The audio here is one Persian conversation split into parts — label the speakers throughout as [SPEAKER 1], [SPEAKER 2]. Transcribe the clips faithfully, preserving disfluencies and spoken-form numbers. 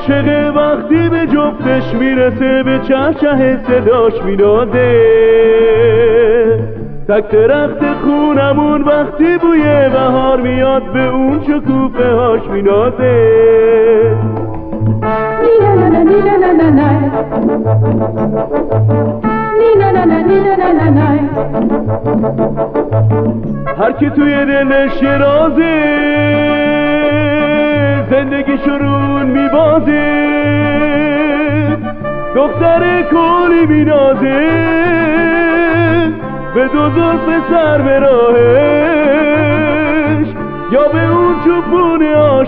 [SPEAKER 1] عاشق وقتی به جفتش میرسه به چهچه صداش مینازه. تک درخت خونمون وقتی بوی بهار میاد به اون شکوفه هاش مینازه. هر کی توی دلش یه رازه زندگی شرون میبازه. دختر کلی مینازه به دو زلف سر به راهش یا به اون چوبون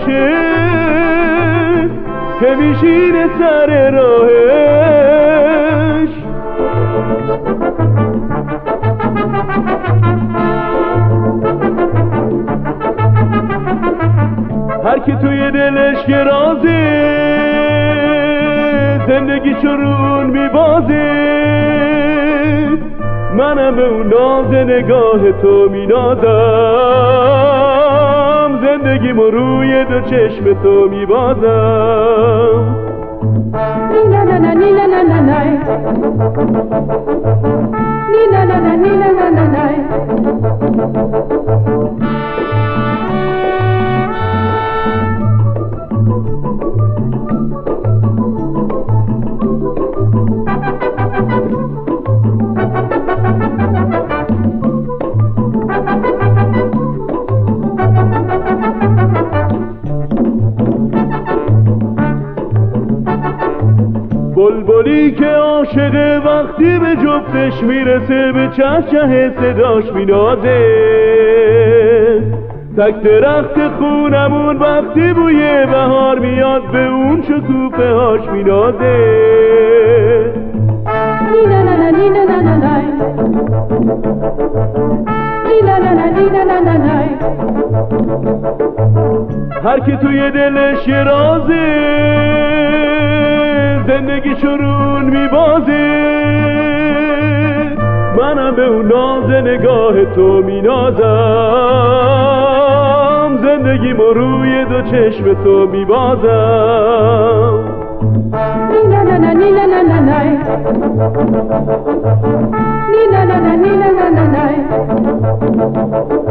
[SPEAKER 1] عاشق که میشینه سر راهش. هر کی توی دلش یه رازه زندگی چرون میبازه. منم به اون ناز نگاه تو مینازم. زندگیمو روی دو چشم تو میبازم. بلبلی که عاشق وقتی به جفتش میرسه به چهچه صداش مینازه. تک درخت خونمون وقتی بوی بهار میاد به اون شکوفه هاش مینازه. هر کی توی دلش یه رازه زندگی شرون میبازه. منم به اون ناز نگاه تو مینازم. زندگیمو روی دو چشم تو میبازم.
[SPEAKER 2] Ni na na na ni na na na na